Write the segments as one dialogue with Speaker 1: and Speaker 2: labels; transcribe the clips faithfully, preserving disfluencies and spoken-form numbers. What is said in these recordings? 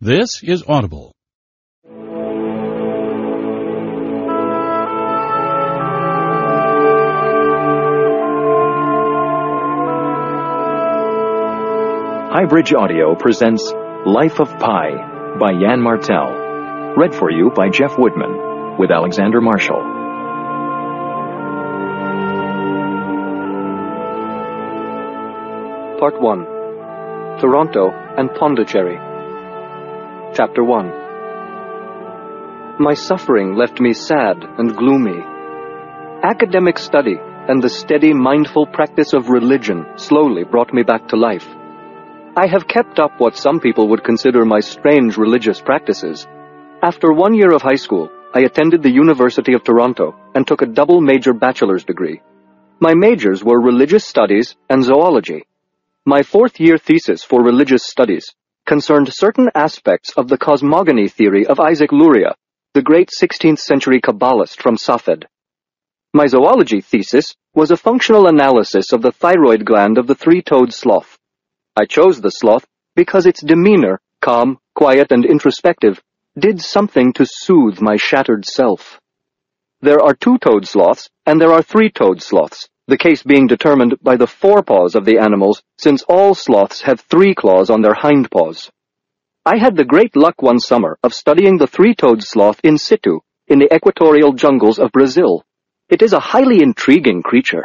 Speaker 1: This is Audible.
Speaker 2: Highbridge Audio presents Life of Pi by Yann Martel. Read for you by Jeff Woodman with Alexander Marshall.
Speaker 3: Part one. Toronto and Pondicherry. Chapter one. My suffering left me sad and gloomy. Academic study and the steady, mindful practice of religion slowly brought me back to life. I have kept up what some people would consider my strange religious practices. After one year of high school, I attended the University of Toronto and took a double major bachelor's degree. My majors were religious studies and zoology. My fourth-year thesis for religious studies concerned certain aspects of the cosmogony theory of Isaac Luria, the great sixteenth century Kabbalist from Safed. My zoology thesis was a functional analysis of the thyroid gland of the three-toed sloth. I chose the sloth because its demeanor, calm, quiet, and introspective, did something to soothe my shattered self. There are two-toed sloths, and there are three-toed sloths, the case being determined by the forepaws of the animals, since all sloths have three claws on their hindpaws. I had the great luck one summer of studying the three-toed sloth in situ in the equatorial jungles of Brazil. It is a highly intriguing creature.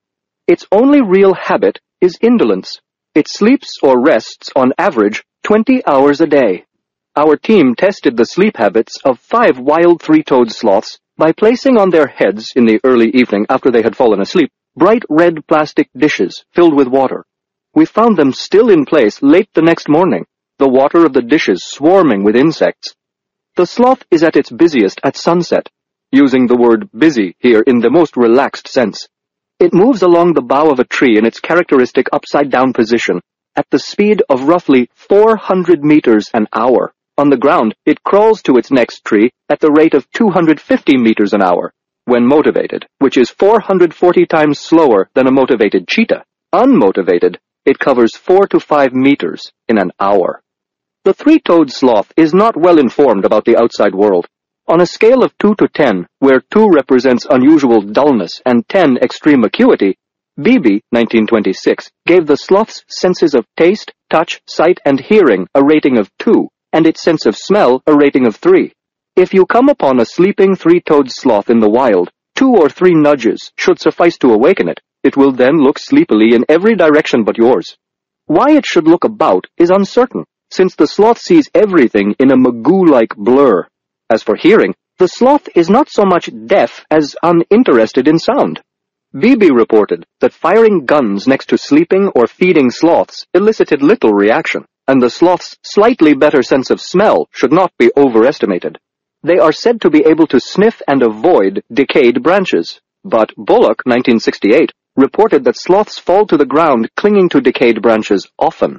Speaker 3: Its only real habit is indolence. It sleeps or rests on average twenty hours a day. Our team tested the sleep habits of five wild three-toed sloths by placing on their heads in the early evening after they had fallen asleep bright red plastic dishes filled with water. We found them still in place late the next morning, the water of the dishes swarming with insects. The sloth is at its busiest at sunset, using the word busy here in the most relaxed sense. It moves along the bough of a tree in its characteristic upside-down position at the speed of roughly four hundred meters an hour. On the ground, it crawls to its next tree at the rate of two hundred fifty meters an hour, when motivated, which is four hundred forty times slower than a motivated cheetah. Unmotivated, it covers four to five meters in an hour. The three-toed sloth is not well informed about the outside world. On a scale of two to ten, where two represents unusual dullness and ten extreme acuity, Beebe, nineteen twenty-six, gave the sloth's senses of taste, touch, sight, and hearing a rating of two, and its sense of smell a rating of three. If you come upon a sleeping three-toed sloth in the wild, two or three nudges should suffice to awaken it. It will then look sleepily in every direction but yours. Why it should look about is uncertain, since the sloth sees everything in a Magoo-like blur. As for hearing, the sloth is not so much deaf as uninterested in sound. Beebe reported that firing guns next to sleeping or feeding sloths elicited little reaction, and the sloth's slightly better sense of smell should not be overestimated. They are said to be able to sniff and avoid decayed branches, but Bullock, nineteen sixty-eight, reported that sloths fall to the ground clinging to decayed branches often.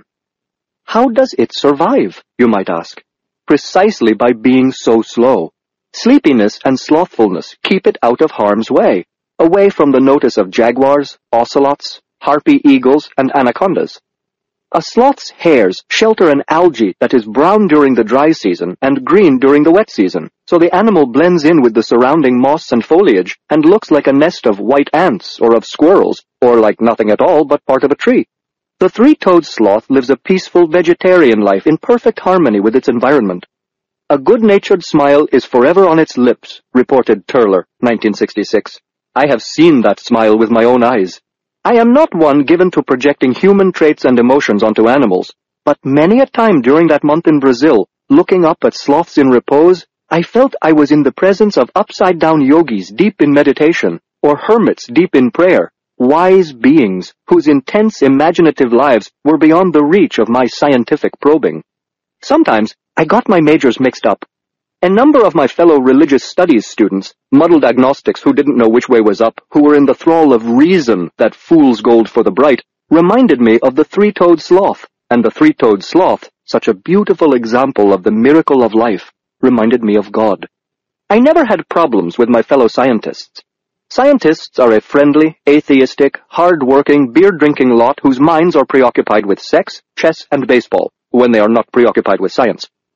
Speaker 3: How does it survive, you might ask? Precisely by being so slow. Sleepiness and slothfulness keep it out of harm's way, away from the notice of jaguars, ocelots, harpy eagles, and anacondas. A sloth's hairs shelter an algae that is brown during the dry season and green during the wet season, so the animal blends in with the surrounding moss and foliage and looks like a nest of white ants or of squirrels, or like nothing at all but part of a tree. The three-toed sloth lives a peaceful vegetarian life in perfect harmony with its environment. A good-natured smile is forever on its lips, reported Turler, nineteen sixty-six. I have seen that smile with my own eyes. I am not one given to projecting human traits and emotions onto animals, but many a time during that month in Brazil, looking up at sloths in repose, I felt I was in the presence of upside-down yogis deep in meditation, or hermits deep in prayer, wise beings whose intense imaginative lives were beyond the reach of my scientific probing. Sometimes I got my majors mixed up. A number of my fellow religious studies students, muddled agnostics who didn't know which way was up, who were in the thrall of reason, that fool's gold for the bright, reminded me of the three-toed sloth, and the three-toed sloth, such a beautiful example of the miracle of life, reminded me of God. I never had problems with my fellow scientists. Scientists are a friendly, atheistic, hard-working, beer-drinking lot whose minds are preoccupied with sex, chess, and baseball, when they are not preoccupied with science.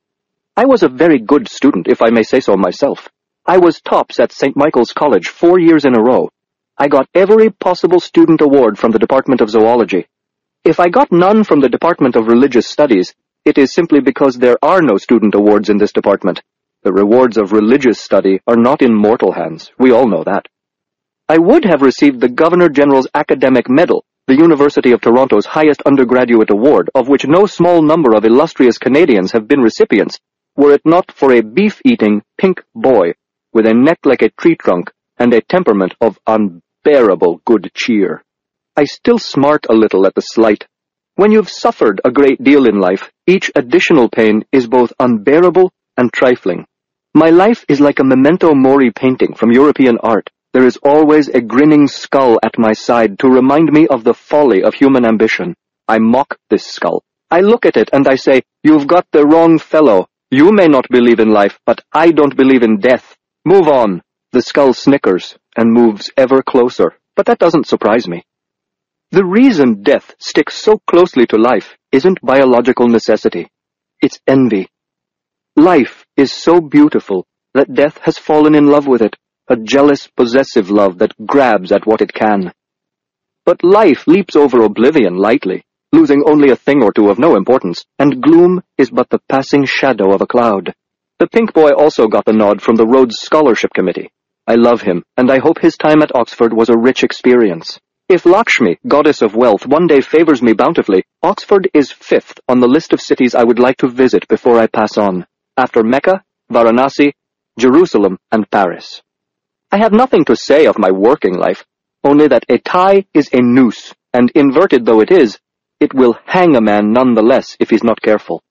Speaker 3: I was a very good student, if I may say so myself. I was tops at Saint Michael's College four years in a row. I got every possible student award from the Department of Zoology. If I got none from the Department of Religious Studies, it is simply because there are no student awards in this department. The rewards of religious study are not in mortal hands. We all know that. I would have received the Governor-General's Academic Medal, the University of Toronto's highest undergraduate award, of which no small number of illustrious Canadians have been recipients, were it not for a beef-eating pink boy with a neck like a tree trunk and a temperament of unbearable good cheer. I still smart a little at the slight. When you've suffered a great deal in life, each additional pain is both unbearable and trifling. My life is like a memento mori painting from European art. There is always a grinning skull at my side to remind me of the folly of human ambition. I mock this skull. I look at it and I say, "You've got the wrong fellow. You may not believe in life, but I don't believe in death. Move on." The skull snickers and moves ever closer, but that doesn't surprise me. The reason death sticks so closely to life isn't biological necessity. It's envy. Life is so beautiful that death has fallen in love with it, a jealous, possessive love that grabs at what it can. But life leaps over oblivion lightly, losing only a thing or two of no importance, and gloom is but the passing shadow of a cloud. The pink boy also got the nod from the Rhodes Scholarship Committee. I love him, and I hope his time at Oxford was a rich experience. If Lakshmi, goddess of wealth, one day favors me bountifully, Oxford is fifth on the list of cities I would like to visit before I pass on, after Mecca, Varanasi, Jerusalem, and Paris. I have nothing to say of my working life, only that a tie is a noose, and inverted though it is, it will hang a man nonetheless if he's not careful.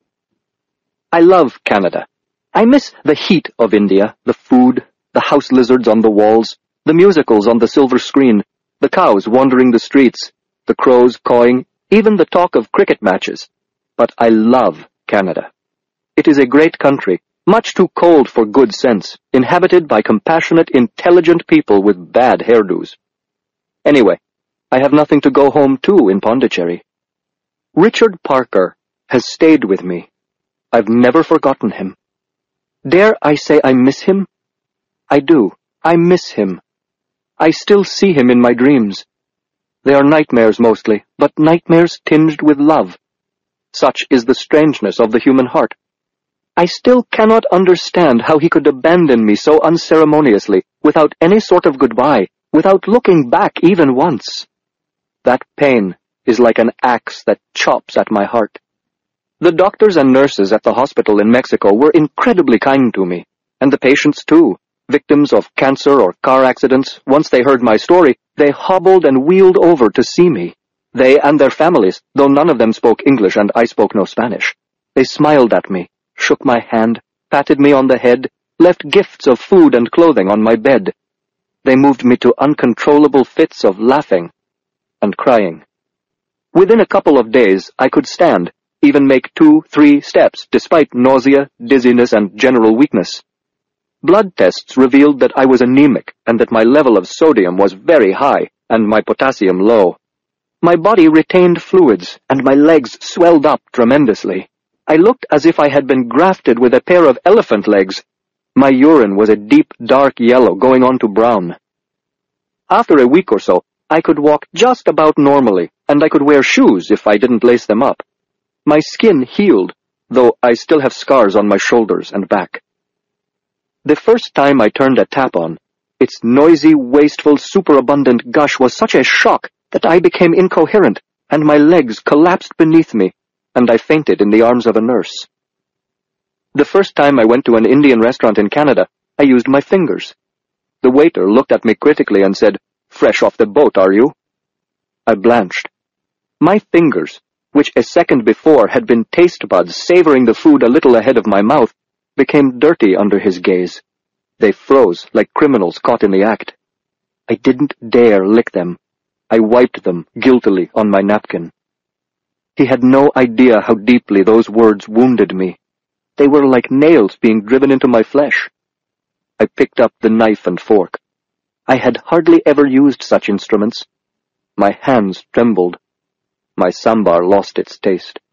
Speaker 3: I love Canada. I miss the heat of India, the food, the house lizards on the walls, the musicals on the silver screen, the cows wandering the streets, the crows cawing, even the talk of cricket matches. But I love Canada. It is a great country, much too cold for good sense, inhabited by compassionate, intelligent people with bad hairdos. Anyway, I have nothing to go home to in Pondicherry. Richard Parker has stayed with me. I've never forgotten him. Dare I say I miss him? I do. I miss him. I still see him in my dreams. They are nightmares mostly, but nightmares tinged with love. Such is the strangeness of the human heart. I still cannot understand how he could abandon me so unceremoniously, without any sort of goodbye, without looking back even once. That pain is like an axe that chops at my heart. The doctors and nurses at the hospital in Mexico were incredibly kind to me, and the patients too. Victims of cancer or car accidents, once they heard my story, they hobbled and wheeled over to see me. They and their families, though none of them spoke English and I spoke no Spanish. They smiled at me, shook my hand, patted me on the head, left gifts of food and clothing on my bed. They moved me to uncontrollable fits of laughing and crying. Within a couple of days, I could stand, even make two, three steps, despite nausea, dizziness, and general weakness. Blood tests revealed that I was anemic and that my level of sodium was very high and my potassium low. My body retained fluids and my legs swelled up tremendously. I looked as if I had been grafted with a pair of elephant legs. My urine was a deep, dark yellow going on to brown. After a week or so, I could walk just about normally, and I could wear shoes if I didn't lace them up. My skin healed, though I still have scars on my shoulders and back. The first time I turned a tap on, its noisy, wasteful, superabundant gush was such a shock that I became incoherent, and my legs collapsed beneath me, and I fainted in the arms of a nurse. The first time I went to an Indian restaurant in Canada, I used my fingers. The waiter looked at me critically and said, "Fresh off the boat, are you?" I blanched. My fingers, which a second before had been taste buds savoring the food a little ahead of my mouth, became dirty under his gaze. They froze like criminals caught in the act. I didn't dare lick them. I wiped them guiltily on my napkin. He had no idea how deeply those words wounded me. They were like nails being driven into my flesh. I picked up the knife and fork. I had hardly ever used such instruments. My hands trembled. My sambar lost its taste.